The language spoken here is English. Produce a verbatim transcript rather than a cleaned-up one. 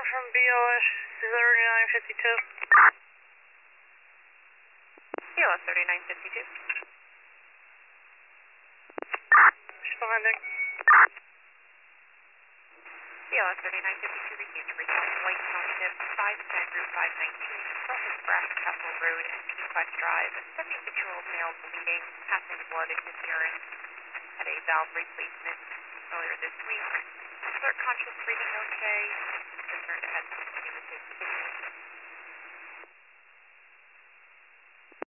from B O S thirty-nine fifty-two. B O S thirty-nine fifty-two. Responding. B O S thirty-nine fifty-two, the unit returning White Township, five ten Route five nineteen, south of Brass Castle Road and Pequest Drive. A seventy-six-year-old male bleeding, passing blood in his urine, had a valve replacement earlier this week. Alert conscious, breathing okay. Concerned to have to continue with his kidney.